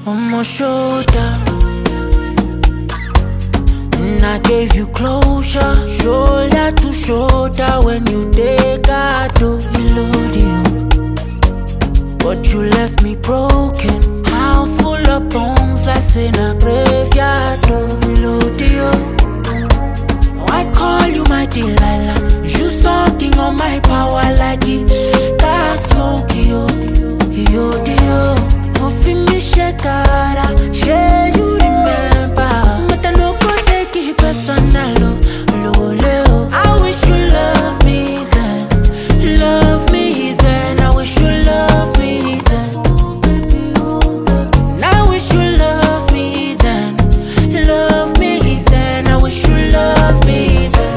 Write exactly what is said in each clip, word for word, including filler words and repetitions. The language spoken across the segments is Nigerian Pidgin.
on my shoulder. And I gave you closure, shoulder to shoulder. When you take out to you, but you left me broken. House full of bones like in a graveyard. Oh, I call you my Delilah. You sucking on my power like it. That's smoky, yo, yo, yo. Muffin me shekara, share you remember. But I no go take it personal, lo, lo. I wish you love me then, love me then. I wish you love me then. I wish you love me then, love me then. I wish you love me then.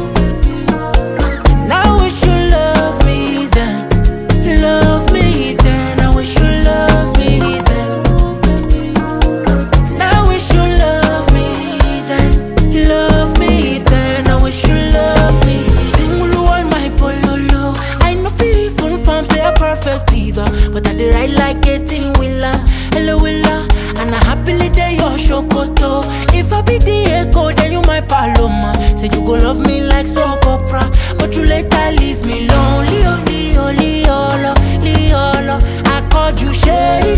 I wish you love me then, love me then. I wish you love me then. I wish you love me then, love me then. I wish you love me. Tingulu on my pololo. I know even from say I'm perfect either, but I did right like getting willa, hello willa. And I happily day your shokoto. If I be the echo, then you my paloma. Say you go love me like soap opera, but you later leave me lonely, only, only, olo, li, olo. I called you shady.